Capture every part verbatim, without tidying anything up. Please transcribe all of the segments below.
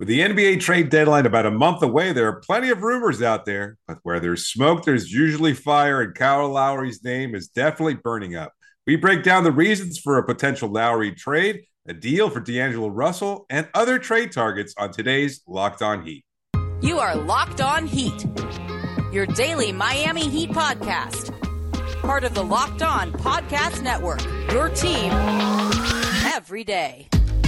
With the N B A trade deadline about a month away, there are plenty of rumors out there, but where there's smoke, there's usually fire, and Kyle Lowry's name is definitely burning up. We break down the reasons for a potential Lowry trade, a deal for D'Angelo Russell, and other trade targets on today's Locked On Heat. You are Locked On Heat, your daily Miami Heat podcast. Part of the Locked On Podcast Network, your team every day.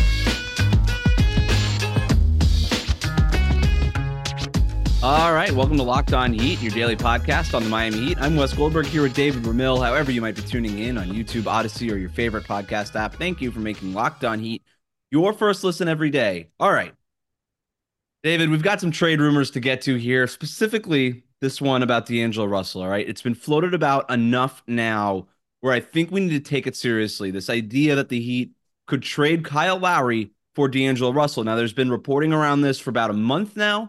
All right, welcome to Locked On Heat, your daily podcast on the Miami Heat. I'm Wes Goldberg here with David Ramil. However you might be tuning in on YouTube, Odyssey, or your favorite podcast app, thank you for making Locked On Heat your first listen every day. All right, David, we've got some trade rumors to get to here, specifically this one about D'Angelo Russell, all right? It's been floated about enough now where I think we need to take it seriously. This idea that the Heat could trade Kyle Lowry for D'Angelo Russell. Now, there's been reporting around this for about a month now.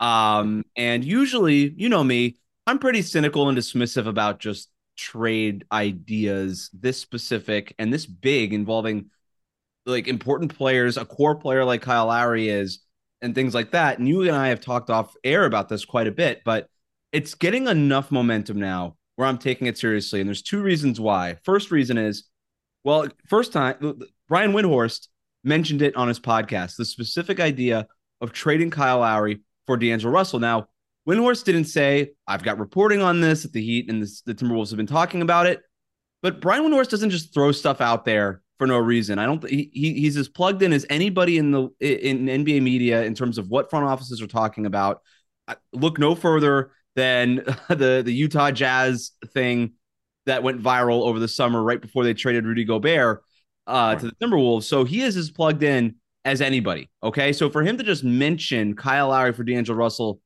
Um, and usually, you know me, I'm pretty cynical and dismissive about just trade ideas this specific and this big, involving like important players, a core player like Kyle Lowry is, and things like that. And you and I have talked off air about this quite a bit, but it's getting enough momentum now where I'm taking it seriously. And there's two reasons why. First reason is, well, first time, Brian Windhorst mentioned it on his podcast, the specific idea of trading Kyle Lowry for D'Angelo Russell. Now, Windhorst didn't say, I've got reporting on this at the Heat and this, the Timberwolves have been talking about it. But Brian Windhorst doesn't just throw stuff out there for no reason. I don't. He, he's as plugged in as anybody in the in N B A media in terms of what front offices are talking about. Look no further than the the Utah Jazz thing that went viral over the summer, right before they traded Rudy Gobert uh, right. to the Timberwolves. So he is as plugged in as anybody. Okay. So for him to just mention Kyle Lowry for D'Angelo Russell,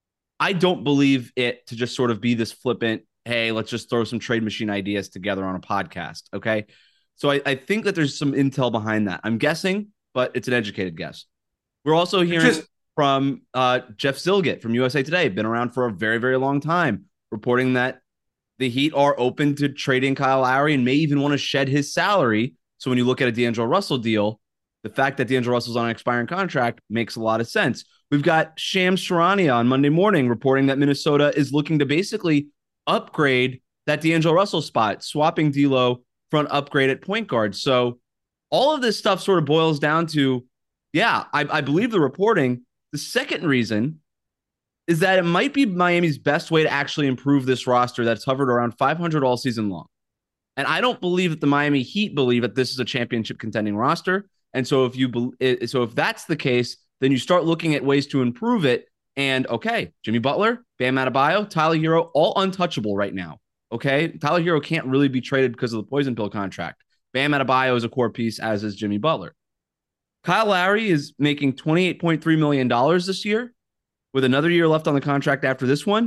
I don't believe it to just sort of be this flippant, hey, let's just throw some trade machine ideas together on a podcast. Okay. So I, I think that there's some intel behind that. I'm guessing, but it's an educated guess. We're also hearing just, from uh, Jeff Zillgitt from U S A Today, been around for a very, very long time, reporting that the Heat are open to trading Kyle Lowry and may even want to shed his salary. So when you look at a D'Angelo Russell deal, the fact that D'Angelo Russell's on an expiring contract makes a lot of sense. We've got Shams Charania on Monday morning reporting that Minnesota is looking to basically upgrade that D'Angelo Russell spot, swapping D'Lo for an upgrade at point guard. So all of this stuff sort of boils down to, yeah, I, I believe the reporting. The second reason is that it might be Miami's best way to actually improve this roster that's hovered around five hundred all season long. And I don't believe that the Miami Heat believe that this is a championship contending roster. And so if you so if that's the case, then you start looking at ways to improve it. And okay, Jimmy Butler, Bam Adebayo, Tyler Hero, all untouchable right now. Okay, Tyler Hero can't really be traded because of the poison pill contract. Bam Adebayo is a core piece, as is Jimmy Butler. Kyle Lowry is making twenty-eight point three million dollars this year, with another year left on the contract after this one.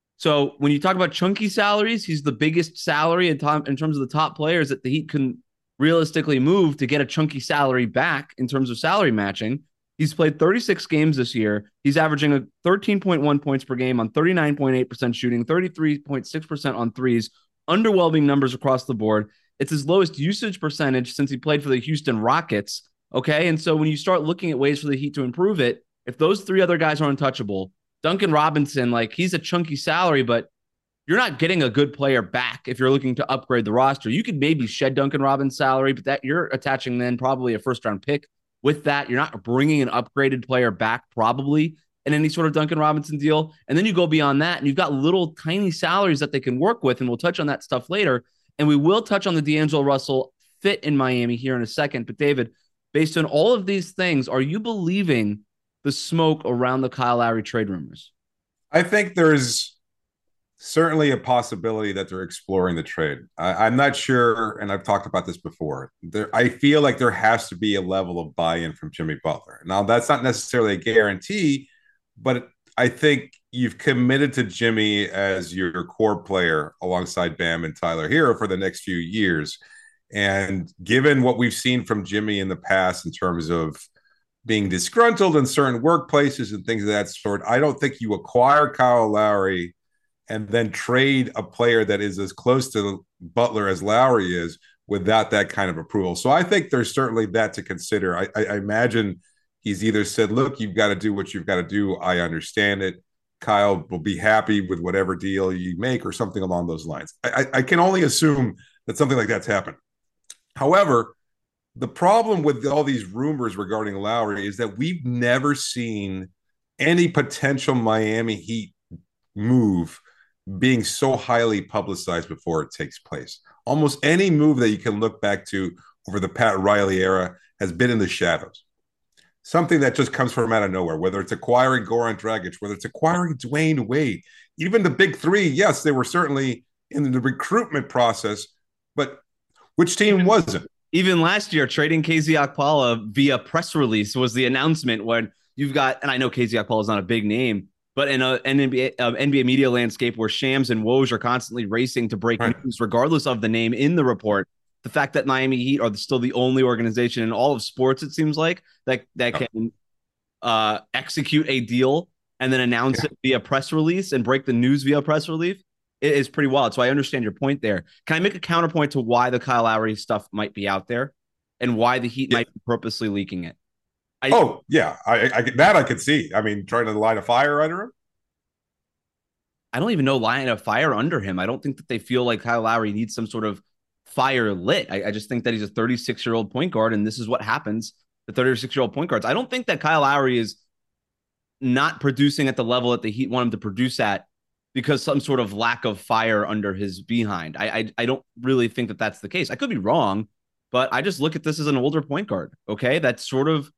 So when you talk about chunky salaries, he's the biggest salary in, top, in terms of the top players that the Heat can realistically move to get a chunky salary back in terms of salary matching. He's played thirty-six games this year. He's averaging a thirteen point one points per game on thirty-nine point eight percent shooting, thirty-three point six percent on threes, underwhelming numbers across the board. It's his lowest usage percentage since he played for the Houston Rockets. Okay. And so when you start looking at ways for the Heat to improve it, if those three other guys are untouchable, Duncan Robinson, like he's a chunky salary, but you're not getting a good player back if you're looking to upgrade the roster. You could maybe shed Duncan Robinson's salary, but that you're attaching then probably a first round pick with that. You're not bringing an upgraded player back probably in any sort of Duncan Robinson deal. And then you go beyond that and you've got little tiny salaries that they can work with. And we'll touch on that stuff later. And we will touch on the D'Angelo Russell fit in Miami here in a second. But David, based on all of these things, are you believing the smoke around the Kyle Lowry trade rumors? I think there's certainly a possibility that they're exploring the trade. I, I'm not sure, and I've talked about this before. There, I feel like there has to be a level of buy-in from Jimmy Butler. Now, that's not necessarily a guarantee, but I think you've committed to Jimmy as your core player alongside Bam and Tyler Hero for the next few years. And given what we've seen from Jimmy in the past in terms of being disgruntled in certain workplaces and things of that sort, I don't think you acquire Kyle Lowry and then trade a player that is as close to Butler as Lowry is without that kind of approval. So I think there's certainly that to consider. I, I, I imagine He's either said, look, you've got to do what you've got to do. I understand it. Kyle will be happy with whatever deal you make or something along those lines. I, I can only assume that something like that's happened. However, the problem with all these rumors regarding Lowry is that we've never seen any potential Miami Heat move being so highly publicized before it takes place. Almost any move that you can look back to over the Pat Riley era has been in the shadows. Something that just comes from out of nowhere, whether it's acquiring Goran Dragic, whether it's acquiring Dwayne Wade, even the big three. Yes, they were certainly in the recruitment process, but which team wasn't? Even last year, trading K Z Okpala via press release was the announcement when you've got, and I know K Z Okpala is not a big name, but in a, an N B A, uh, N B A media landscape where Shams and Woj are constantly racing to break right. news, regardless of the name in the report, the fact that Miami Heat are still the only organization in all of sports, it seems like, that that can uh, execute a deal and then announce yeah. it via press release and break the news via press release, it is pretty wild. So I understand your point there. Can I make a counterpoint to why the Kyle Lowry stuff might be out there and why the Heat yeah. might be purposely leaking it? I, oh, yeah. I, I that I could see. I mean, trying to light a fire under him. I don't even know lighting a fire under him. I don't think that they feel like Kyle Lowry needs some sort of fire lit. I, I just think that he's a thirty-six-year-old point guard, and this is what happens to thirty-six-year-old point guards. I don't think that Kyle Lowry is not producing at the level that the Heat want him to produce at because some sort of lack of fire under his behind. I, I I don't really think that that's the case. I could be wrong, but I just look at this as an older point guard, okay, that's sort of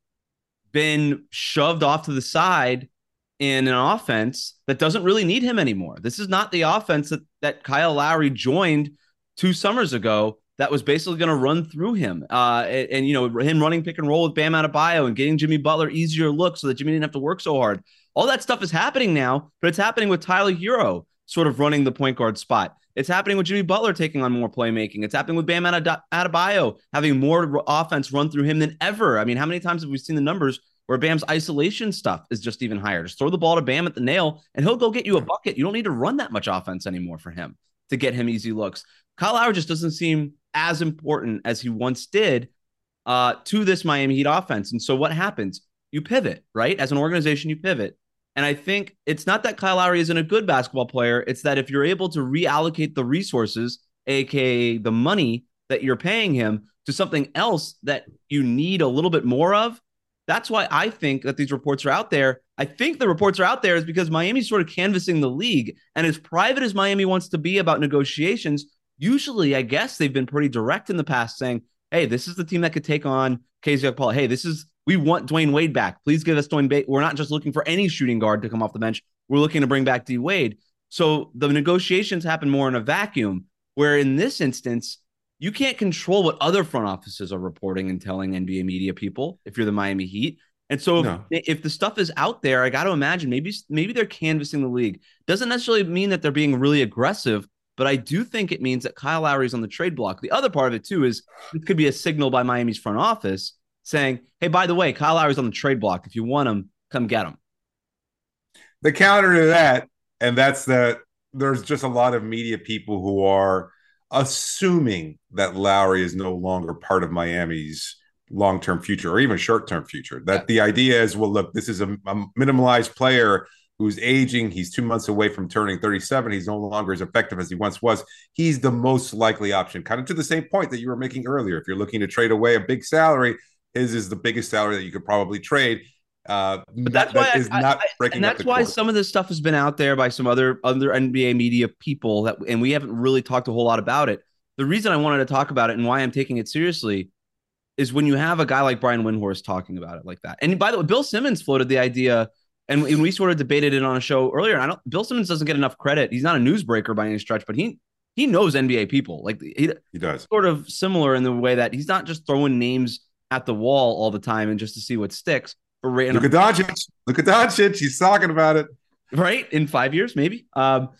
been shoved off to the side in an offense that doesn't really need him anymore. This is not the offense that, that Kyle Lowry joined two summers ago that was basically going to run through him. Uh, and, and, you know, him running pick and roll with Bam Adebayo and getting Jimmy Butler easier looks so that Jimmy didn't have to work so hard. All that stuff is happening now, but it's happening with Tyler Hero sort of running the point guard spot. It's happening with Jimmy Butler taking on more playmaking. It's happening with Bam Adebayo having more offense run through him than ever. I mean, how many times have we seen the numbers where Bam's isolation stuff is just even higher? Just throw the ball to Bam at the nail, and he'll go get you a bucket. You don't need to run that much offense anymore for him to get him easy looks. Kyle Lowry just doesn't seem as important as he once did uh, to this Miami Heat offense. And so what happens? You pivot, right? As an organization, you pivot. And I think it's not that Kyle Lowry isn't a good basketball player. It's that if you're able to reallocate the resources, A K A the money that you're paying him, to something else that you need a little bit more of, that's why I think that these reports are out there. I think the reports are out there is because Miami's sort of canvassing the league. And as private as Miami wants to be about negotiations, usually, I guess they've been pretty direct in the past saying, hey, this is the team that could take on K Z Okpala. Hey, this is, we want Dwayne Wade back. Please give us Dwayne Wade. We're not just looking for any shooting guard to come off the bench. We're looking to bring back D Wade. So the negotiations happen more in a vacuum, where in this instance, you can't control what other front offices are reporting and telling N B A media people if you're the Miami Heat. And so no. if, if the stuff is out there, I got to imagine maybe, maybe they're canvassing the league. Doesn't necessarily mean that they're being really aggressive, but I do think it means that Kyle Lowry is on the trade block. The other part of it, too, is it could be a signal by Miami's front office saying, hey, by the way, Kyle Lowry's on the trade block. If you want him, come get him. The counter to that, and that's that there's just a lot of media people who are assuming that Lowry is no longer part of Miami's long-term future or even short-term future. That yeah. the idea is, well, look, this is a, a minimalized player who's aging. He's two months away from turning thirty-seven. He's no longer as effective as he once was. He's the most likely option, kind of to the same point that you were making earlier. If you're looking to trade away a big salary, his is the biggest salary that you could probably trade. Uh, but that's that, why that is I, not I, breaking and that's why court. Some of this stuff has been out there by some other other N B A media people that, and we haven't really talked a whole lot about it. The reason I wanted to talk about it and why I'm taking it seriously is when you have a guy like Brian Windhorst talking about it like that. And by the way, Bill Simmons floated the idea, and we sort of debated it on a show earlier. And I don't, Bill Simmons doesn't get enough credit. He's not a newsbreaker by any stretch, but he he knows N B A people. Like he, he does. Sort of similar in the way that he's not just throwing names at the wall all the time and just to see what sticks. For Look at Doncic. Look at Doncic. He's talking about it. Right? In five years, maybe. Um,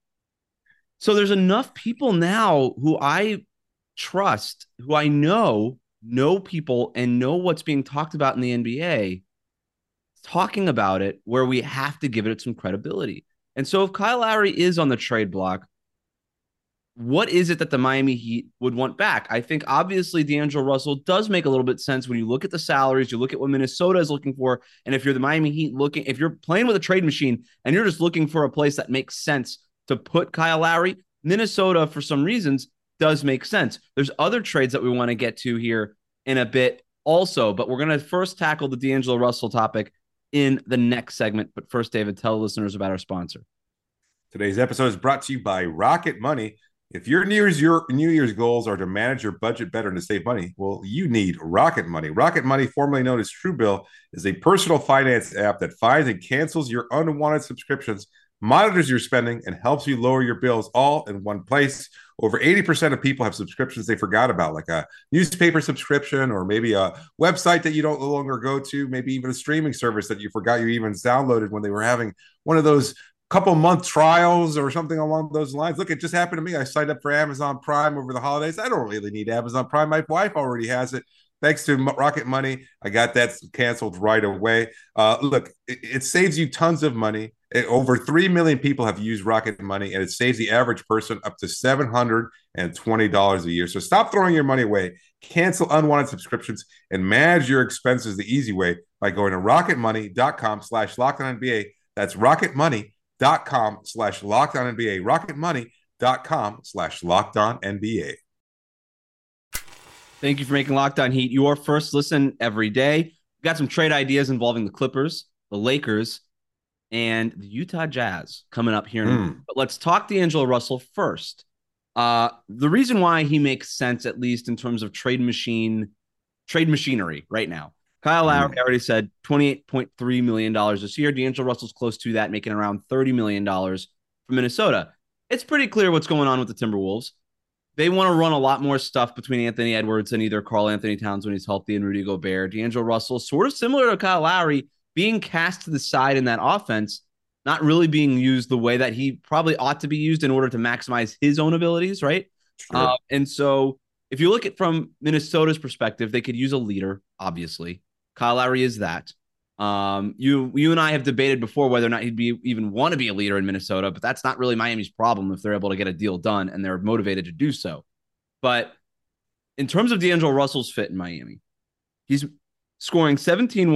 so there's enough people now who I trust, who I know, know people and know what's being talked about in the N B A, talking about it, where we have to give it some credibility. And so if Kyle Lowry is on the trade block, what is it that the Miami Heat would want back? I think obviously D'Angelo Russell does make a little bit sense when you look at the salaries, you look at what Minnesota is looking for, and if you're the Miami Heat looking, if you're playing with a trade machine and you're just looking for a place that makes sense to put Kyle Lowry, Minnesota, for some reasons, does make sense. There's other trades that we want to get to here in a bit also, but we're going to first tackle the D'Angelo Russell topic in the next segment. But first, David, tell listeners about our sponsor. Today's episode is brought to you by Rocket Money. If your New Year's, your New Year's goals are to manage your budget better and to save money, well, you need Rocket Money. Rocket Money, formerly known as Truebill, is a personal finance app that finds and cancels your unwanted subscriptions, monitors your spending, and helps you lower your bills all in one place. Over eighty percent of people have subscriptions they forgot about, like a newspaper subscription or maybe a website that you don't no longer go to, maybe even a streaming service that you forgot you even downloaded when they were having one of those couple month trials or something along those lines. Look, it just happened to me. I signed up for Amazon Prime over the holidays. I don't really need Amazon Prime. My wife already has it. Thanks to Rocket Money, I got that canceled right away. Uh, look, it, it saves you tons of money. It, over three million people have used Rocket Money, and it saves the average person up to seven hundred twenty dollars a year. So stop throwing your money away. Cancel unwanted subscriptions and manage your expenses the easy way by going to rocketmoney.com slash LockedOnNBA. That's Rocket Money. dot com slash locked on N B A, rocketmoney.com slash locked on N B A. Thank you for making Locked On Heat your first listen every day. We've got some trade ideas involving the Clippers, the Lakers, and the Utah Jazz coming up here. Mm. But let's talk D'Angelo Russell first. Uh, the reason why he makes sense, at least in terms of trade machine, trade machinery right now. Kyle Lowry already said twenty-eight point three million dollars this year. D'Angelo Russell's close to that, making around thirty million dollars for Minnesota. It's pretty clear what's going on with the Timberwolves. They want to run a lot more stuff between Anthony Edwards and either Karl Anthony Towns when he's healthy and Rudy Gobert. D'Angelo Russell, sort of similar to Kyle Lowry, being cast to the side in that offense, not really being used the way that he probably ought to be used in order to maximize his own abilities, right? Sure. Uh, and so if you look at from Minnesota's perspective, they could use a leader, obviously. Kyle Lowry is that. Um, you you and I have debated before whether or not he'd be even want to be a leader in Minnesota, but that's not really Miami's problem if they're able to get a deal done and they're motivated to do so. But in terms of D'Angelo Russell's fit in Miami, he's scoring seventeen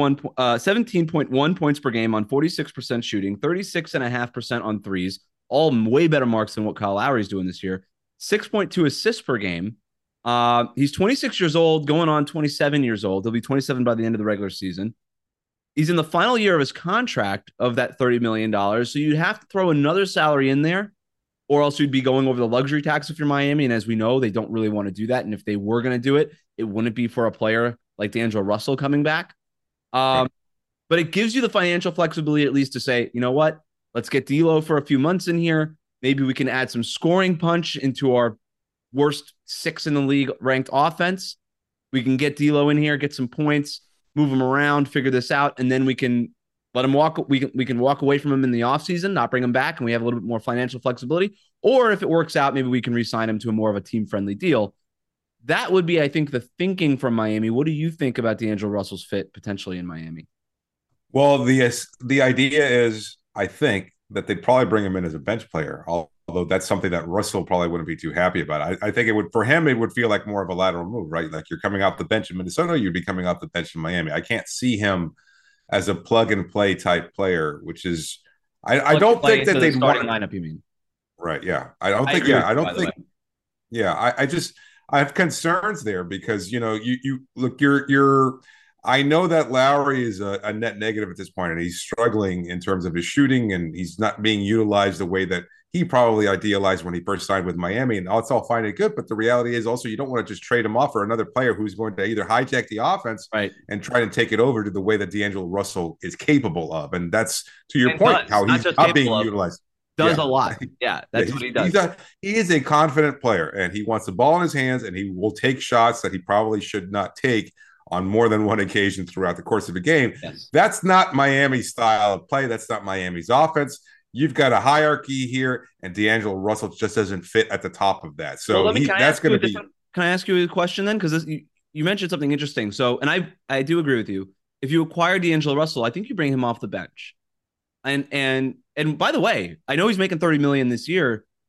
point one points per game on forty-six percent shooting, thirty-six point five percent on threes, all way better marks than what Kyle Lowry's doing this year, six point two assists per game. Uh, he's twenty-six years old, going on twenty-seven years old. He'll be twenty-seven by the end of the regular season. He's in the final year of his contract of that thirty million dollars. So you'd have to throw another salary in there, or else you'd be going over the luxury tax if you're Miami. And as we know, they don't really want to do that. And if they were going to do it, it wouldn't be for a player like D'Angelo Russell coming back. Um, right. But it gives you the financial flexibility at least to say, you know what, let's get D'Lo for a few months in here. Maybe we can add some scoring punch into our worst six in the league ranked offense. We can get D'Lo in here, get some points, move him around, figure this out, and then we can let him walk. We can we can walk away from him in the offseason, not bring him back, and we have a little bit more financial flexibility. Or if it works out, maybe we can re-sign him to a more of a team-friendly deal. That would be, I think, the thinking from Miami. What do you think about D'Angelo Russell's fit potentially in Miami? Well, the the idea is, I think, that they'd probably bring him in as a bench player, although that's something that Russell probably wouldn't be too happy about. I, I think it would, for him, it would feel like more of a lateral move, right? Like you're coming off the bench in Minnesota, you'd be coming off the bench in Miami. I can't see him as a plug and play type player, which is, I, I don't think that they'd want lineup. You mean? Right? Yeah, I don't I think. Yeah, I don't think. Yeah, I, I just I have concerns there because you know you you look you're you're. I know that Lowry is a, a net negative at this point, and he's struggling in terms of his shooting, and he's not being utilized the way that he probably idealized when he first signed with Miami. And it's all fine and good, but the reality is also you don't want to just trade him off for another player who's going to either hijack the offense right. and try to take it over to the way that D'Angelo Russell is capable of. And that's, to your and point, does, how he's not, not being of, utilized. Does yeah. a lot. Yeah, that's yeah, what he does. He's a, he is a confident player, and he wants the ball in his hands, and he will take shots that he probably should not take on more than one occasion throughout the course of a game. Yes. That's not Miami's style of play. That's not Miami's offense. You've got a hierarchy here, and D'Angelo Russell just doesn't fit at the top of that. So well, me, he, that's going to be. Can I ask you a question then? Because you, you mentioned something interesting. So, and I I do agree with you. If you acquire D'Angelo Russell, I think you bring him off the bench. And and and by the way, I know he's making thirty million dollars this year.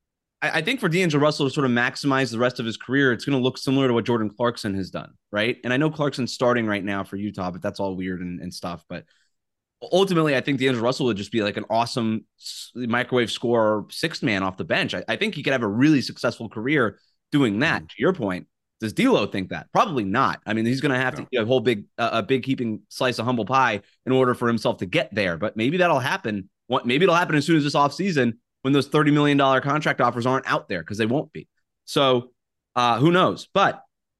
I, I think for D'Angelo Russell to sort of maximize the rest of his career, it's going to look similar to what Jordan Clarkson has done, right? And I know Clarkson's starting right now for Utah, but that's all weird and, and stuff. But ultimately, I think D'Angelo Russell would just be like an awesome microwave scorer, sixth man off the bench. I, I think he could have a really successful career doing that. Mm-hmm. To your point, does D'Lo think that? Probably not. I mean, he's going to have no. to eat a whole big, uh, a big heaping slice of humble pie in order for himself to get there. But maybe that'll happen. What maybe it'll happen as soon as this offseason when those thirty million dollars contract offers aren't out there, because they won't be. So uh, who knows? But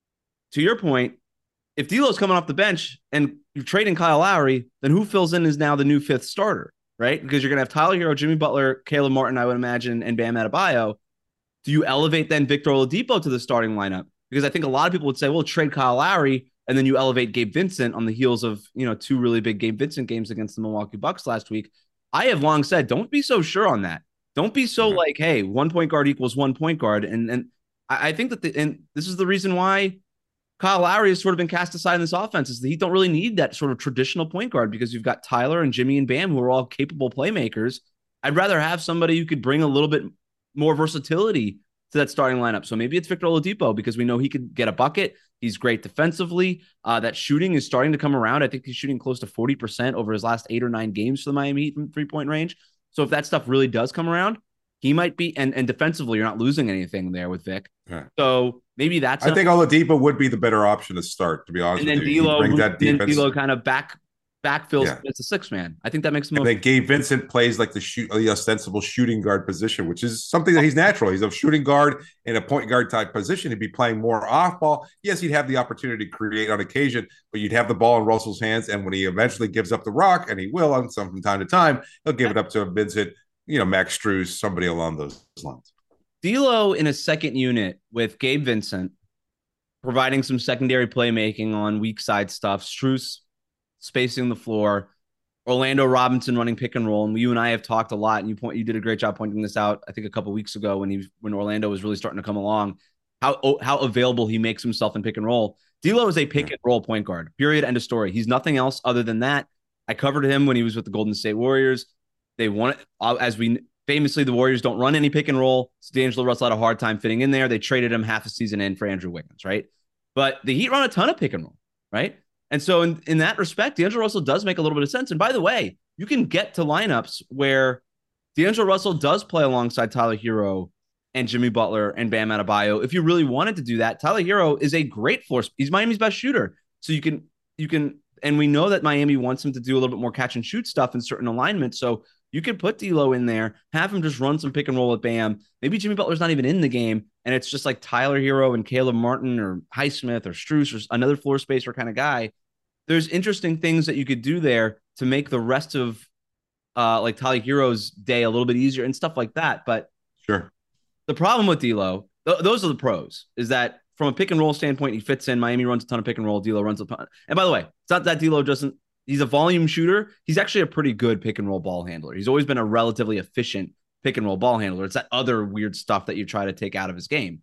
to your point, if D'Lo's coming off the bench and you're trading Kyle Lowry, then who fills in is now the new fifth starter, right? Because you're going to have Tyler Hero, Jimmy Butler, Caleb Martin, I would imagine, and Bam Adebayo. Do you elevate then Victor Oladipo to the starting lineup? Because I think a lot of people would say, well, trade Kyle Lowry, and then you elevate Gabe Vincent on the heels of, you know, two really big Gabe Vincent games against the Milwaukee Bucks last week. I have long said, don't be so sure on that. Don't be so mm-hmm. like, hey, one point guard equals one point guard. And and I, I think that the, and this is the reason why Kyle Lowry has sort of been cast aside in this offense, is that he don't really need that sort of traditional point guard, because you've got Tyler and Jimmy and Bam, who are all capable playmakers. I'd rather have somebody who could bring a little bit more versatility to that starting lineup. So maybe it's Victor Oladipo, because we know he could get a bucket. He's great defensively. Uh, that shooting is starting to come around. I think he's shooting close to forty percent over his last eight or nine games for the Miami Heat from three-point range. So if that stuff really does come around, he might be, and, and defensively, you're not losing anything there with Vic. Yeah. So maybe that's. I think Oladipo would be the better option to start, to be honest and with you. D'Lo, bring that defense. And D'Lo kind of back backfills yeah. as a six man. I think that makes the most. And then Gabe Vincent plays like the shoot, the ostensible shooting guard position, which is something that he's natural. He's a shooting guard in a point guard type position. He'd be playing more off ball. Yes, he'd have the opportunity to create on occasion, but you'd have the ball in Russell's hands. And when he eventually gives up the rock, and he will on some from time to time, he'll give it up to Vincent, you know, Max Strus, somebody along those lines. D'Lo in a second unit with Gabe Vincent providing some secondary playmaking on weak side stuff. Strus spacing the floor, Orlando Robinson running pick and roll. And you and I have talked a lot, and you point, you did a great job pointing this out, I think a couple of weeks ago when he, when Orlando was really starting to come along, how, how available he makes himself in pick and roll. D'Lo is a pick and roll point guard, period, end of story. He's nothing else other than that. I covered him when he was with the Golden State Warriors. They won it, as we famously, the Warriors don't run any pick and roll. So D'Angelo Russell had a hard time fitting in there. They traded him half a season in for Andrew Wiggins, right? But the Heat run a ton of pick and roll, right? And so in, in that respect, D'Angelo Russell does make a little bit of sense. And by the way, you can get to lineups where D'Angelo Russell does play alongside Tyler Hero and Jimmy Butler and Bam Adebayo. If you really wanted to do that, Tyler Hero is a great floor. He's Miami's best shooter. So you can, you can, and we know that Miami wants him to do a little bit more catch and shoot stuff in certain alignments. So you could put D'Lo in there, have him just run some pick and roll with Bam. Maybe Jimmy Butler's not even in the game, and it's just like Tyler Hero and Caleb Martin or Highsmith or Strus or another floor spacer kind of guy. There's interesting things that you could do there to make the rest of uh, like Tyler Hero's day a little bit easier and stuff like that. But sure, the problem with D'Lo, th- those are the pros, is that from a pick and roll standpoint, he fits in. Miami runs a ton of pick and roll. D'Lo runs a ton. And by the way, it's not that D'Lo doesn't. He's a volume shooter. He's actually a pretty good pick and roll ball handler. He's always been a relatively efficient pick and roll ball handler. It's that other weird stuff that you try to take out of his game.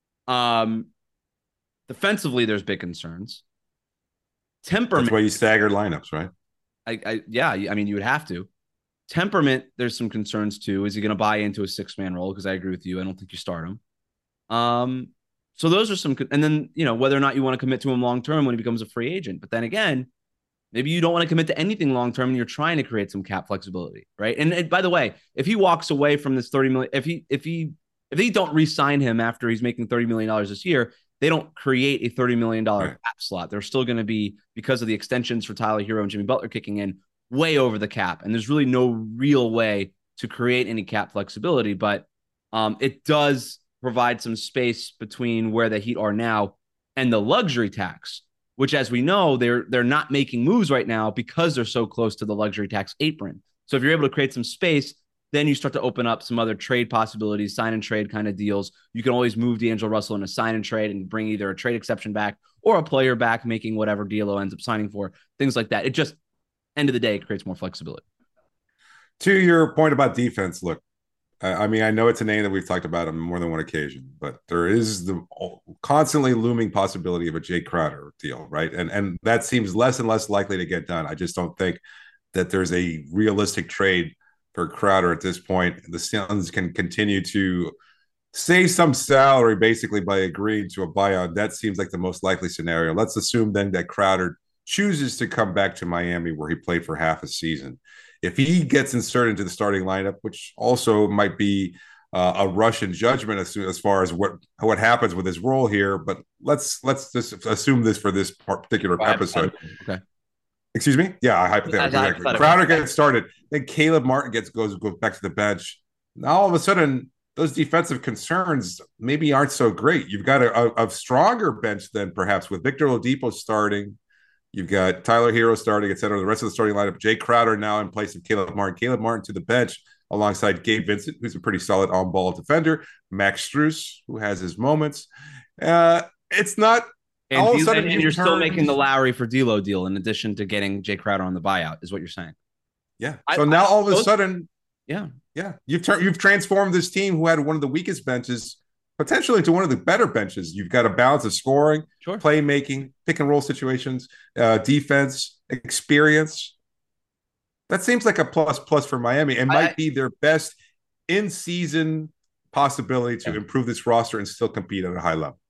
Um, defensively, there's big concerns. Temperament. That's why you stagger lineups, right? I, I yeah. I mean, you would have to. Temperament. There's some concerns too. Is he going to buy into a six man role? Because I agree with you. I don't think you start him. Um. So those are some, and then you know whether or not you want to commit to him long term when he becomes a free agent. But then again, maybe you don't want to commit to anything long-term and you're trying to create some cap flexibility, right? And, and by the way, if he walks away from this thirty million, if he, if he, if they don't re-sign him after he's making thirty million dollars this year, they don't create a thirty million dollars right. cap slot. They're still going to be, because of the extensions for Tyler Hero and Jimmy Butler kicking in, way over the cap. And there's really no real way to create any cap flexibility, but um, it does provide some space between where the Heat are now and the luxury tax, which, as we know, they're they're not making moves right now because they're so close to the luxury tax apron. So if you're able to create some space, then you start to open up some other trade possibilities, sign and trade kind of deals. You can always move D'Angelo Russell in a sign and trade and bring either a trade exception back or a player back, making whatever D'Lo ends up signing for, things like that. It just, end of the day, it creates more flexibility. To your point about defense, look, I mean, I know it's a name that we've talked about on more than one occasion, but there is the constantly looming possibility of a Jay Crowder deal, right? And and that seems less and less likely to get done. I just don't think that there's a realistic trade for Crowder at this point. The Suns can continue to save some salary basically by agreeing to a buyout. That seems like the most likely scenario. Let's assume then that Crowder chooses to come back to Miami where he played for half a season. If he gets inserted into the starting lineup, which also might be uh, a rush in judgment as, as far as what what happens with his role here, but let's let's just assume this for this particular episode. Okay. Excuse me? Yeah, hypothetically. Crowder gets started. Then Caleb Martin gets goes goes back to the bench. Now all of a sudden, those defensive concerns maybe aren't so great. You've got a, a, a stronger bench than perhaps with Victor Oladipo starting. You've got Tyler Hero starting, et cetera. The rest of the starting lineup. Jay Crowder now in place of Caleb Martin. Caleb Martin to the bench alongside Gabe Vincent, who's a pretty solid on-ball defender. Max Strus, who has his moments. Uh, it's not and all of a sudden. And you're turned... still making the Lowry for D'Lo deal in addition to getting Jay Crowder on the buyout, is what you're saying. Yeah. So I, now all of a those... sudden, yeah, yeah, you've turned you've transformed this team who had one of the weakest benches potentially into one of the better benches. You've got a balance of scoring, sure. playmaking, pick and roll situations, uh, defense, experience. That seems like a plus plus for Miami and might I, be their best in-season possibility to yeah. improve this roster and still compete at a high level.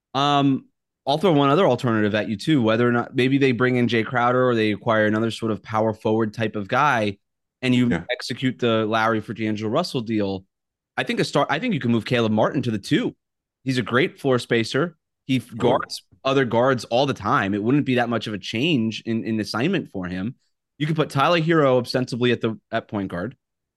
Um, I'll throw one other alternative at you too, whether or not maybe they bring in Jay Crowder or they acquire another sort of power forward type of guy and you yeah. execute the Lowry for D'Angelo Russell deal. I think a start. I think you can move Caleb Martin to the two. He's a great floor spacer. He guards cool. other guards all the time. It wouldn't be that much of a change in, in assignment for him. You could put Tyler Hero ostensibly at the at point guard,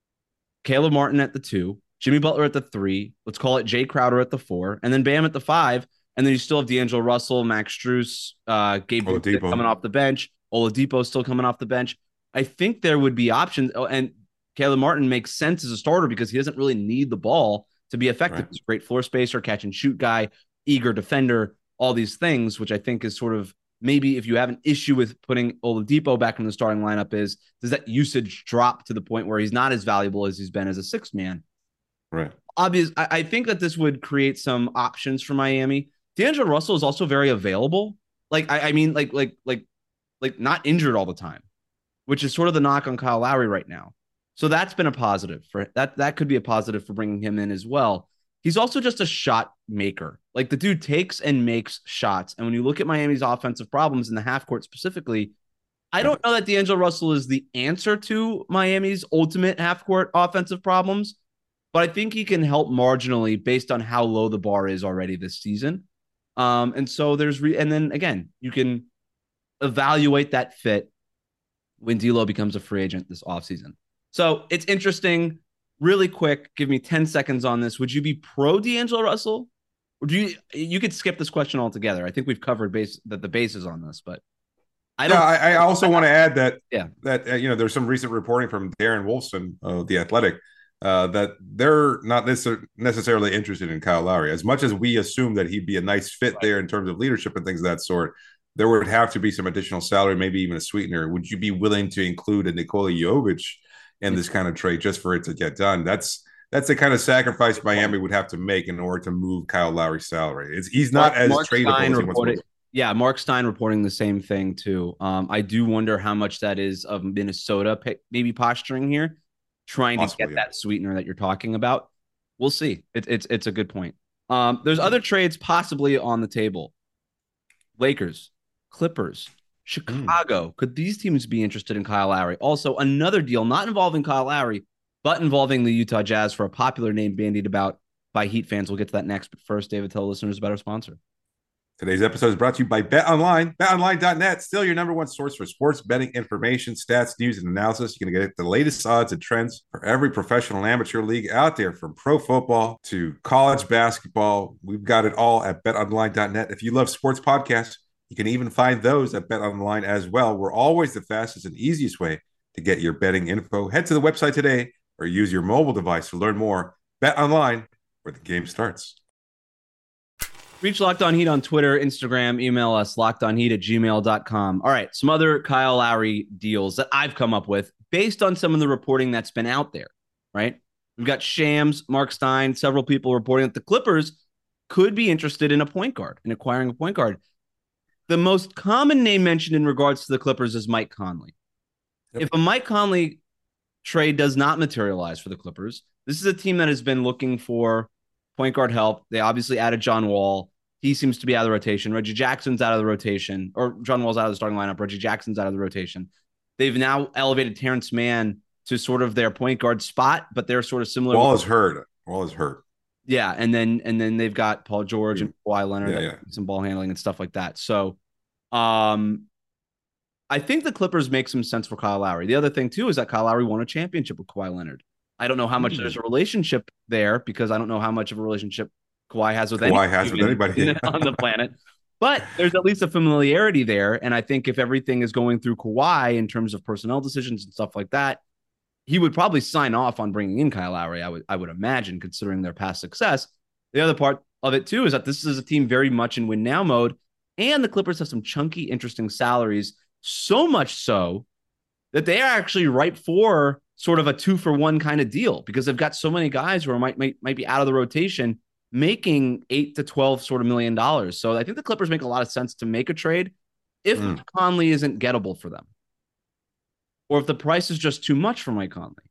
Caleb Martin at the two, Jimmy Butler at the three. Let's call it Jay Crowder at the four, and then Bam at the five. And then you still have D'Angelo Russell, Max Strus, uh, Gabe coming off the bench, Oladipo still coming off the bench. I think there would be options, oh, and Caleb Martin makes sense as a starter because he doesn't really need the ball to be effective. Right. He's a great floor spacer, catch and shoot guy, eager defender, all these things, which I think is sort of maybe if you have an issue with putting Oladipo back in the starting lineup is, does that usage drop to the point where he's not as valuable as he's been as a sixth man? Right. Obvious. I, I think that this would create some options for Miami. D'Angelo Russell is also very available. Like, I, I mean, like, like, like, like not injured all the time, which is sort of the knock on Kyle Lowry right now. So that's been a positive for that. That could be a positive for bringing him in as well. He's also just a shot maker. Like the dude takes and makes shots. And when you look at Miami's offensive problems in the half court specifically, I don't know that D'Angelo Russell is the answer to Miami's ultimate half court offensive problems, but I think he can help marginally based on how low the bar is already this season. Um, and so there's, re- and then again, you can evaluate that fit when D'Lo becomes a free agent this offseason. So it's interesting. Really quick, give me ten seconds on this. Would you be pro D'Angelo Russell? Or do you you could skip this question altogether? I think we've covered base that the bases on this, but I don't. Yeah, I, I also want to add that yeah that uh, you know there's some recent reporting from Darren Wolfson of The Athletic uh, that they're not necessar- necessarily interested in Kyle Lowry as much as we assume that he'd be a nice fit right. there in terms of leadership and things of that sort. There would have to be some additional salary, maybe even a sweetener. Would you be willing to include a Nikola Jovic in this kind of trade just for it to get done? That's that's the kind of sacrifice Miami would have to make in order to move Kyle Lowry's salary. It's, he's not Mark, as Mark tradable Stein as he reported, was. Yeah, Mark Stein reporting the same thing too. Um, I do wonder how much that is of Minnesota maybe posturing here, trying Possibly, to get yeah. that sweetener that you're talking about. We'll see. It, it's it's a good point. Um, there's other trades possibly on the table. Lakers, Clippers, Chicago. Mm. Could these teams be interested in Kyle Lowry? Also, another deal not involving Kyle Lowry, but involving the Utah Jazz for a popular name bandied about by Heat fans. We'll get to that next. But first, David, tell listeners about our sponsor. Today's episode is brought to you by BetOnline. Bet Online dot net, still your number one source for sports betting information, stats, news, and analysis. You're going to get the latest odds and trends for every professional and amateur league out there, from pro football to college basketball. We've got it all at Bet Online dot net. If you love sports podcasts, you can even find those at BetOnline as well. We're always the fastest and easiest way to get your betting info. Head to the website today or use your mobile device to learn more. BetOnline, where the game starts. Reach Locked On Heat on Twitter, Instagram, email us, lockedonheat at gmail dot com. All right, some other Kyle Lowry deals that I've come up with based on some of the reporting that's been out there, right? We've got Shams, Mark Stein, several people reporting that the Clippers could be interested in a point guard, in acquiring a point guard. The most common name mentioned in regards to the Clippers is Mike Conley. Yep. If a Mike Conley trade does not materialize for the Clippers, this is a team that has been looking for point guard help. They obviously added John Wall. He seems to be out of the rotation. Reggie Jackson's out of the rotation, or John Wall's out of the starting lineup. Reggie Jackson's out of the rotation. They've now elevated Terrence Mann to sort of their point guard spot, but they're sort of similar. Wall is hurt. Wall is hurt. Yeah, and then and then they've got Paul George and Kawhi Leonard, yeah, yeah. some ball handling and stuff like that. So, um, I think the Clippers make some sense for Kyle Lowry. The other thing too is that Kyle Lowry won a championship with Kawhi Leonard. I don't know how much mm-hmm. there's a relationship there because I don't know how much of a relationship Kawhi has with Kawhi has with anybody on the planet. But there's at least a familiarity there. And I think if everything is going through Kawhi in terms of personnel decisions and stuff like that, he would probably sign off on bringing in Kyle Lowry, I would I would imagine, considering their past success. The other part of it, too, is that this is a team very much in win-now mode, and the Clippers have some chunky, interesting salaries, so much so that they are actually ripe for sort of a two-for-one kind of deal because they've got so many guys who are, might, might, might be out of the rotation making eight to twelve sort of million dollars. So I think the Clippers make a lot of sense to make a trade if mm. Mike Conley isn't gettable for them. Or if the price is just too much for Mike Conley.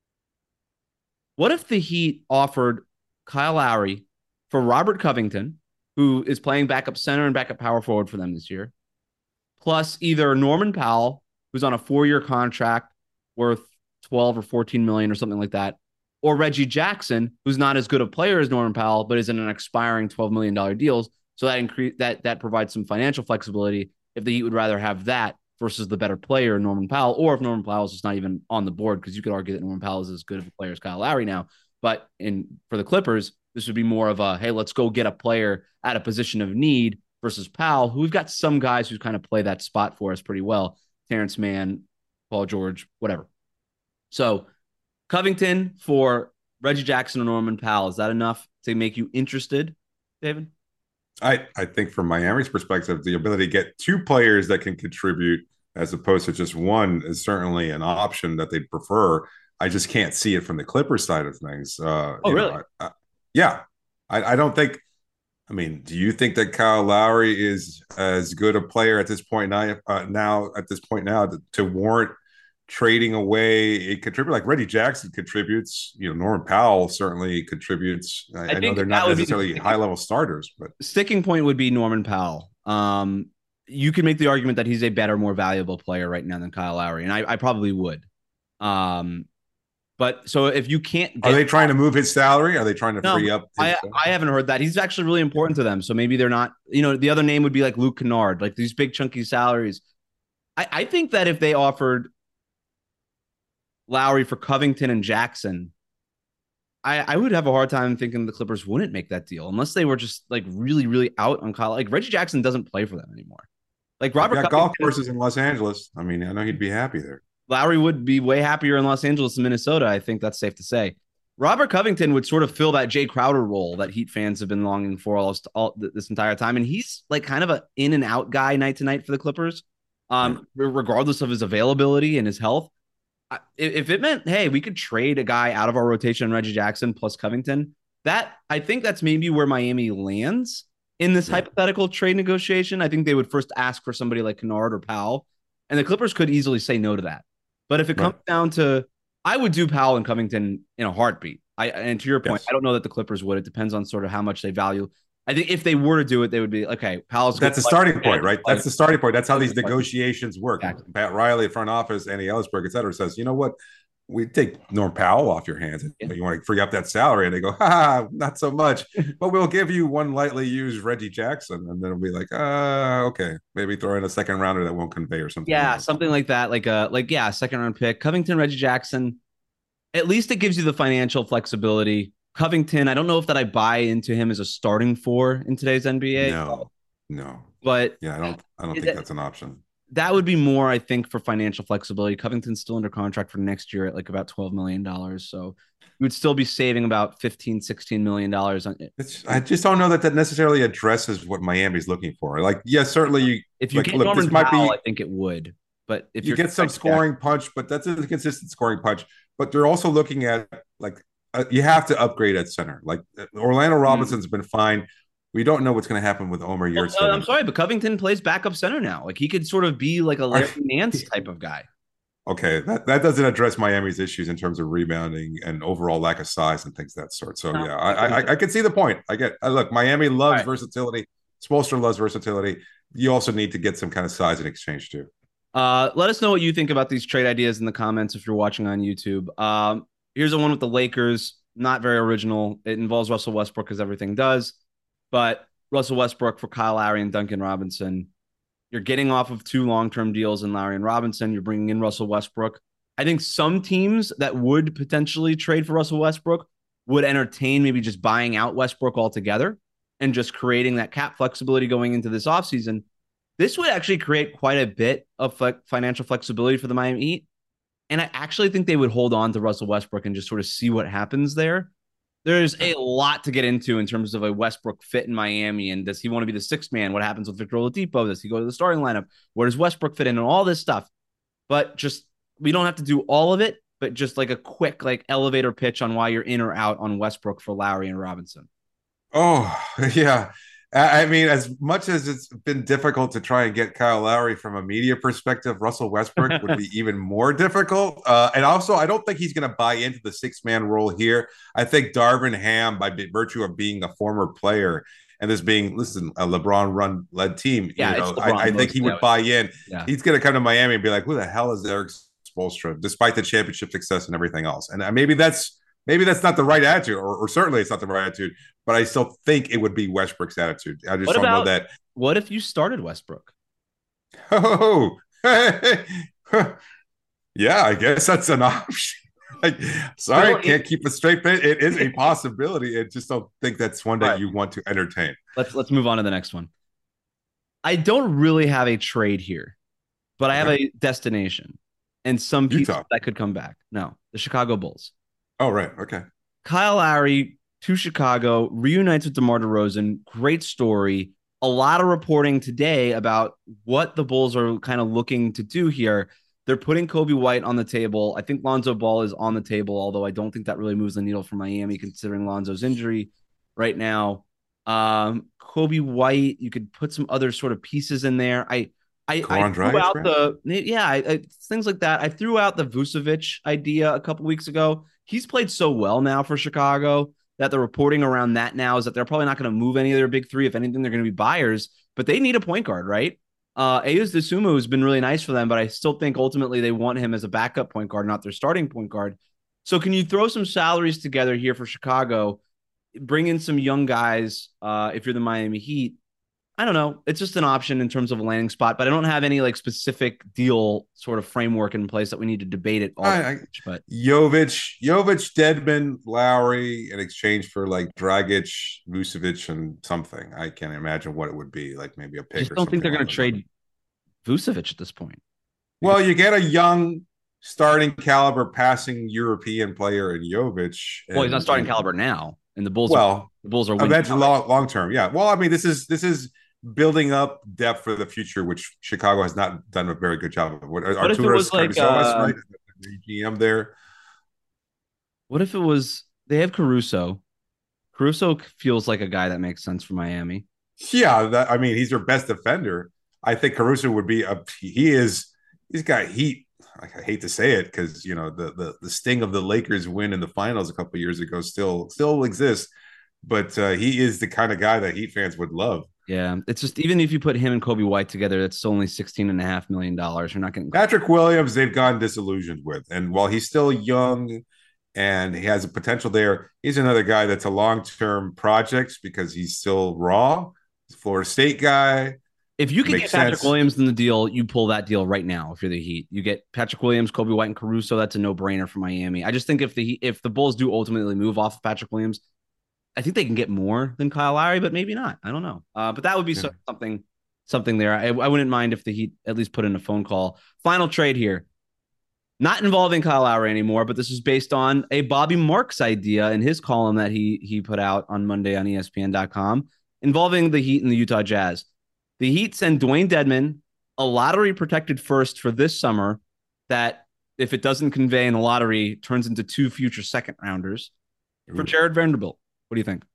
What if the Heat offered Kyle Lowry for Robert Covington, who is playing backup center and backup power forward for them this year, plus either Norman Powell, who's on a four-year contract worth twelve or fourteen million or something like that, or Reggie Jackson, who's not as good a player as Norman Powell, but is in an expiring twelve million dollars deals. So that increase that that provides some financial flexibility if the Heat would rather have that versus the better player, Norman Powell, or if Norman Powell is just not even on the board, because you could argue that Norman Powell is as good of a player as Kyle Lowry now. But in for the Clippers, this would be more of a, hey, let's go get a player at a position of need versus Powell, who we've got some guys who kind of play that spot for us pretty well. Terrence Mann, Paul George, whatever. So Covington for Reggie Jackson or Norman Powell, is that enough to make you interested, David? I, I think from Miami's perspective, the ability to get two players that can contribute as opposed to just one is certainly an option that they'd prefer. I just can't see it from the Clippers side of things. Uh, oh, really? Know, I, I, yeah. I, I don't think – I mean, do you think that Kyle Lowry is as good a player at this point now, uh, now at this point now to, to warrant trading away a contributor? Like Reggie Jackson contributes, you know, Norman Powell certainly contributes. I, I, I know they're not necessarily the high-level starters, but sticking point would be Norman Powell. Um, you can make the argument that he's a better, more valuable player right now than Kyle Lowry, and I, I probably would. Um, but so if you can't, get are they trying to move his salary? Are they trying to no, free up? I, I haven't heard that. He's actually really important to them. So maybe they're not. You know, the other name would be like Luke Kennard, like these big chunky salaries. I, I think that if they offered Lowry for Covington and Jackson, I, I would have a hard time thinking the Clippers wouldn't make that deal unless they were just like really, really out on Kyle. Like Reggie Jackson doesn't play for them anymore. Like Robert got golf courses in Los Angeles. I mean, I know he'd be happy there. Lowry would be way happier in Los Angeles than Minnesota. I think that's safe to say. Robert Covington would sort of fill that Jay Crowder role that Heat fans have been longing for all, all this entire time. And he's like kind of an in and out guy night to night for the Clippers, um, regardless of his availability and his health. If it meant, hey, we could trade a guy out of our rotation, Reggie Jackson plus Covington, that I think that's maybe where Miami lands in this yeah. hypothetical trade negotiation. I think they would first ask for somebody like Kennard or Powell, and the Clippers could easily say no to that. But if it right. comes down to, I would do Powell and Covington in a heartbeat. I and to your point, yes. I don't know that the Clippers would. It depends on sort of how much they value. I think if they were to do it, they would be okay. Powell's that's the starting point, right? That's the starting point. That's how these negotiations work. Exactly. Pat Riley, front office, Andy Ellisberg, et cetera, says, you know what? We take Norm Powell off your hands. Yeah. You want to free up that salary, and they go, ha, not so much. But we'll give you one lightly used Reggie Jackson, and then it'll be like, ah, uh, okay, maybe throw in a second rounder that won't convey or something. Yeah, like something like that, like a like yeah, second round pick, Covington, Reggie Jackson. At least it gives you the financial flexibility. Covington, I don't know if that I buy into him as a starting four in today's N B A. No, no. But yeah, I don't I don't think that, that's an option. That would be more, I think, for financial flexibility. Covington's still under contract for next year at like about twelve million dollars. So you would still be saving about fifteen, sixteen million dollars on it. It's, I just don't know that that necessarily addresses what Miami's looking for. Like, yes, yeah, certainly you if you like, get look, Norman this might Powell, be, I think it would. But if you get some scoring back, punch, but that's a consistent scoring punch. But they're also looking at like Uh, you have to upgrade at center. Like Orlando Robinson's mm. been fine. We don't know what's going to happen with Omer Yurtseven. Well, uh, I'm sorry, but Covington plays backup center now. Like he could sort of be like a Larry Nance type of guy. Okay, that, that doesn't address Miami's issues in terms of rebounding and overall lack of size and things of that sort. So No, yeah, I I, I I can see the point. I get. I look, Miami All loves right. versatility. Spoelstra loves versatility. You also need to get some kind of size in exchange too. Uh, let us know what you think about these trade ideas in the comments if you're watching on YouTube. Um, here's the one with the Lakers. Not very original. It involves Russell Westbrook, as everything does, but Russell Westbrook for Kyle Lowry and Duncan Robinson. You're getting off of two long-term deals in Lowry and Robinson. You're bringing in Russell Westbrook. I think some teams that would potentially trade for Russell Westbrook would entertain maybe just buying out Westbrook altogether and just creating that cap flexibility going into this offseason. This would actually create quite a bit of financial flexibility for the Miami Heat. And I actually think they would hold on to Russell Westbrook and just sort of see what happens there. There's a lot to get into in terms of a Westbrook fit in Miami. And does he want to be the sixth man? What happens with Victor Oladipo? Does he go to the starting lineup? Where does Westbrook fit in? And all this stuff. But just, we don't have to do all of it, but just like a quick like elevator pitch on why you're in or out on Westbrook for Lowry and Robinson. Oh, yeah. I mean, as much as it's been difficult to try and get Kyle Lowry from a media perspective, Russell Westbrook would be even more difficult. Uh, and also, I don't think he's going to buy into the six man role here. I think Darvin Ham, by virtue of being a former player and this being, listen, a LeBron run led team, Yeah, you know, it's I, I LeBron. think he would Yeah. buy in. Yeah. He's going to come to Miami and be like, who the hell is Eric Spoelstra, despite the championship success and everything else. And maybe that's maybe that's not the right attitude, or, or certainly it's not the right attitude, but I still think it would be Westbrook's attitude. I just What don't know about that. what if you started Westbrook? Oh, yeah, I guess that's an option. Like, sorry, I can't keep a straight face. It is a possibility. I just don't think that's one that Right. you want to entertain. Let's let's move on to the next one. I don't really have a trade here, but I have Okay. a destination and some pieces Utah. that could come back. No, the Chicago Bulls. Oh, right. Okay. Kyle Lowry to Chicago, reunites with DeMar DeRozan. Great story. A lot of reporting today about what the Bulls are kind of looking to do here. They're putting Kobe White on the table. I think Lonzo Ball is on the table, although I don't think that really moves the needle for Miami, considering Lonzo's injury right now. Um, Kobe White, you could put some other sort of pieces in there. I I, I threw Dragic, out man? the yeah, I, I, things like that. I threw out the Vucevic idea a couple weeks ago. He's played so well now for Chicago that the reporting around that now is that they're probably not going to move any of their big three. If anything, they're going to be buyers, but they need a point guard, right? Uh, Ayuz Dosunmu has been really nice for them, but I still think ultimately they want him as a backup point guard, not their starting point guard. So can you throw some salaries together here for Chicago, bring in some young guys uh, if you're the Miami Heat? I don't know. It's just an option in terms of a landing spot, but I don't have any like specific deal sort of framework in place that we need to debate it all. I, I, much, but Jovic, Jovic, Dedman, Lowry in exchange for like Dragic, Vucevic, and something. I can't imagine what it would be. Like maybe a pick. I just or don't think something they're going along to those trade lines. Vucevic at this point. Well, you get a young starting caliber passing European player in Jovic. Well, he's not and- starting and- caliber now, and the Bulls. Are, Well, the Bulls are winning. eventually long, long term. Yeah. Well, I mean, this is this is building up depth for the future, which Chicago has not done a very good job of. What, What if it Arturas was like, Karnisovas, uh, right? The G M there. What if it was they have Caruso? Caruso feels like a guy that makes sense for Miami. Yeah, that, I mean, he's their best defender. I think Caruso would be a. He is. He's got heat. I hate to say it because you know the, the the sting of the Lakers win in the finals a couple of years ago still still exists, but uh, he is the kind of guy that Heat fans would love. Yeah, it's just even if you put him and Kobe White together, that's only sixteen and a half million dollars. You're not getting Patrick Williams, they've gone disillusioned with, and while he's still young and he has a potential there, he's another guy that's a long term project because he's still raw. He's a Florida State guy. If you can Makes get Patrick sense. Williams in the deal, you pull that deal right now. If you're the Heat, you get Patrick Williams, Kobe White, and Caruso. That's a no brainer for Miami. I just think if the if the Bulls do ultimately move off of Patrick Williams, I think they can get more than Kyle Lowry, but maybe not. I don't know. Uh, but that would be Yeah. so, something something there. I, I wouldn't mind if the Heat at least put in a phone call. Final trade here, not involving Kyle Lowry anymore, but this is based on a Bobby Marks idea in his column that he he put out on Monday on E S P N dot com involving the Heat and the Utah Jazz. The Heat send Dwayne Dedman a lottery protected first for this summer that, if it doesn't convey in the lottery, turns into two future second rounders for Ooh. Jared Vanderbilt. What do you think?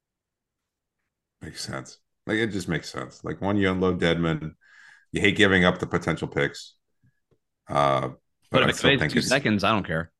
Makes sense. Like it just makes sense. Like one, you unload Deadman. You hate giving up the potential picks. Uh, But, but if it conveys two seconds, I don't care.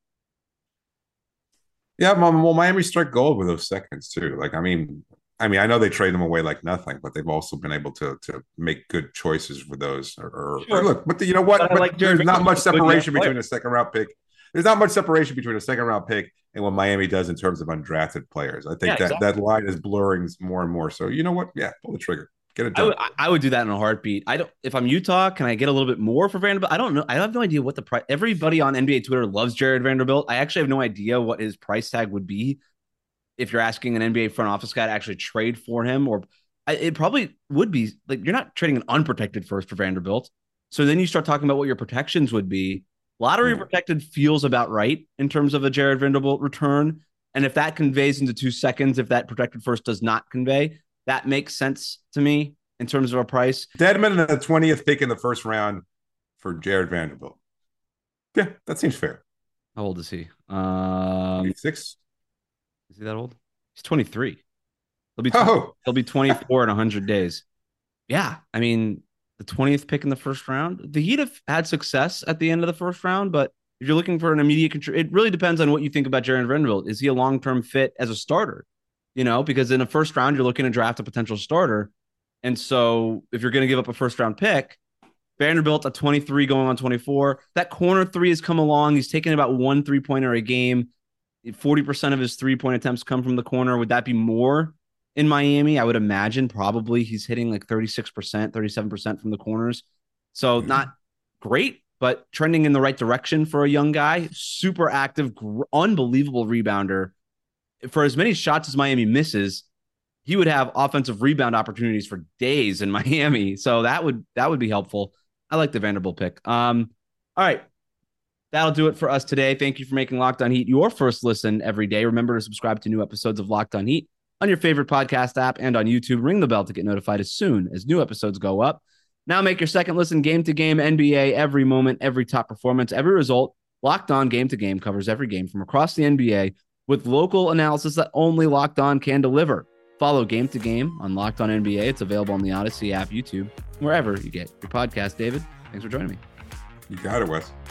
Yeah, well, Miami struck gold with those seconds too. Like, I mean, I mean, I know they trade them away like nothing, but they've also been able to to make good choices with those. Or, or, sure. or look, but the, you know what? But but like there's not much separation between a second round pick. There's not much separation between a second round pick and what Miami does in terms of undrafted players. I think yeah, that exactly. that line is blurring more and more. So you know what? Yeah, pull the trigger. Get it done. I would, I would do that in a heartbeat. I don't. If I'm Utah, can I get a little bit more for Vanderbilt? I don't know. I have no idea what the price. Everybody on N B A Twitter loves Jared Vanderbilt. I actually have no idea what his price tag would be if you're asking an N B A front office guy to actually trade for him. Or I, it probably would be like you're not trading an unprotected first for Vanderbilt. So then you start talking about what your protections would be. Lottery yeah. protected feels about right in terms of a Jared Vanderbilt return. And if that conveys into two seconds, if that protected first does not convey, that makes sense to me in terms of a price. Dedmon and the twentieth pick in the first round for Jared Vanderbilt. Yeah, that seems fair. How old is he? Um, twenty-six. Is he that old? He's twenty-three. He'll be twenty, oh. he'll be twenty-four in one hundred days. Yeah, I mean, the twentieth pick in the first round. The Heat have had success at the end of the first round, but if you're looking for an immediate control, it really depends on what you think about Jared Vanderbilt. Is he a long-term fit as a starter? You know, because in the first round, you're looking to draft a potential starter. And so if you're going to give up a first-round pick, Vanderbilt at twenty-three going on twenty-four, that corner three has come along. He's taken about one three-pointer a game. forty percent of his three-point attempts come from the corner. Would that be more in Miami? I would imagine probably he's hitting like thirty-six percent, thirty-seven percent from the corners. So mm-hmm. not great, but trending in the right direction for a young guy. Super active, gr- unbelievable rebounder. For as many shots as Miami misses, he would have offensive rebound opportunities for days in Miami. So that would that would be helpful. I like the Vanderbilt pick. Um, all right. That'll do it for us today. Thank you for making Locked On Heat your first listen every day. Remember to subscribe to new episodes of Locked On Heat on your favorite podcast app and on YouTube. Ring the bell to get notified as soon as new episodes go up. Now make your second listen game to game N B A. Every moment, every top performance, every result. Locked On Game to Game covers every game from across the N B A with local analysis that only Locked On can deliver. Follow Game to Game on Locked On N B A. It's available on the Odyssey app, YouTube, wherever you get your podcast. David, thanks for joining me. You got it, Wes.